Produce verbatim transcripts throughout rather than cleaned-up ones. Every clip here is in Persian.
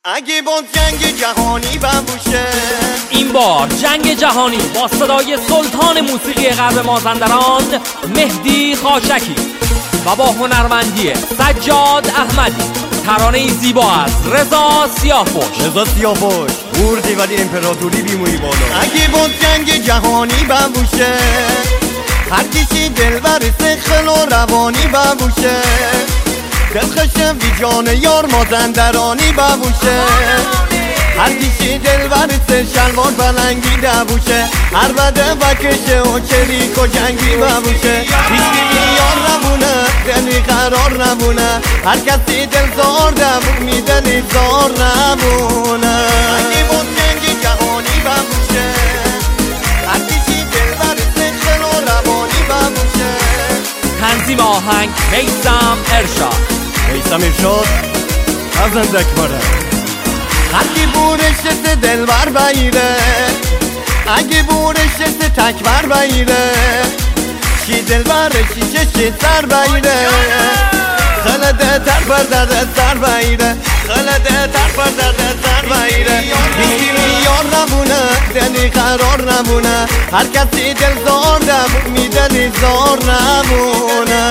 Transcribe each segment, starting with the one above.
اگه با جنگ جهانی ببوشه، این بار جنگ جهانی با صدای سلطان موسیقی غرب مازندران مهدی خاشکی و با هنرمندی سجاد احمدی، ترانه زیبا از رضا سیاهپشت. رضا سیاهپشت بردی ولی امپراتوری بیمونی بالا. اگه با جنگ جهانی ببوشه، هر کسی دلبر سخل و روانی ببوشه، دلخشه بی جان یار مازندرانی ببوشه، هر کسی دلبر سه شلوار بلنگی دبوشه، هر بده بکشه و چریک و جنگی ببوشه، هیچی یار نبونه دلی قرار نبونه، هر کسی دل زار دبو میدلی زار نبونه. اگه با جنگ جهانی ببوشه، هر کسی دلبر سخل و روانی ببوشه. تنظیم آهنگ میثم ارشاد. میثم ارشاد از اکبره. هرکی بورش دلبر بایره، اگه بورش تکبر بایره، چی دلبر چی چشی سر بایره، خلده تر پر درد سر بایره، خلده تر پر درد سر بایره. هیچی یار نبونه دلی قرار نبونه، هر کسی دل زار دبو میدلی زار نبونه.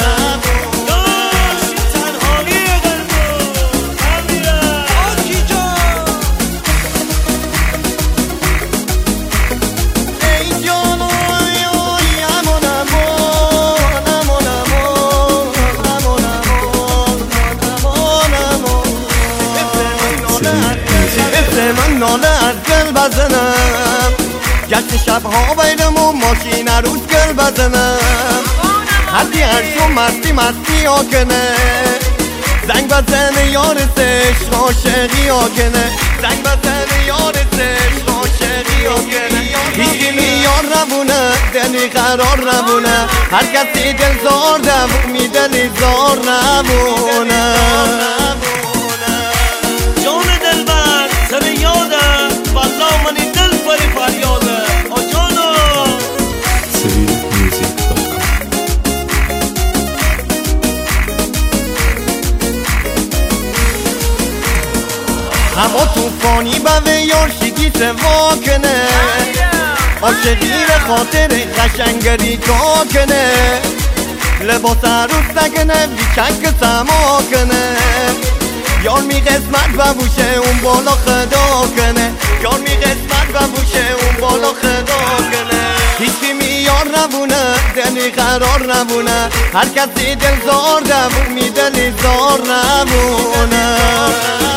من ناله از گل بزنم، گشت شبها بیدم ماشین روز گل بزنم، هرکی هرشو مستی مستی آکنه، زنگ بزنه یارتش عاشقی آکنه، زنگ بزنه یارتش عاشقی آکنه. هیچی میار نبونه دلی قرار نبونه، هر کسی دل زار دبو میدلی زار نبونه. هوا توفانی به یار شگی سوا کنه، عاشقی به خاطر قشنگری تا کنه، لباس عروس نکنه بیچنگ سما کنه، یار می قسمت ببوشه اون بالا خدا کنه، یار می قسمت ببوشه اون بالا خدا کنه. هیچی میار نبونه دلی قرار نبونه، هر کسی دل زار دبو میدلی زار نبونه.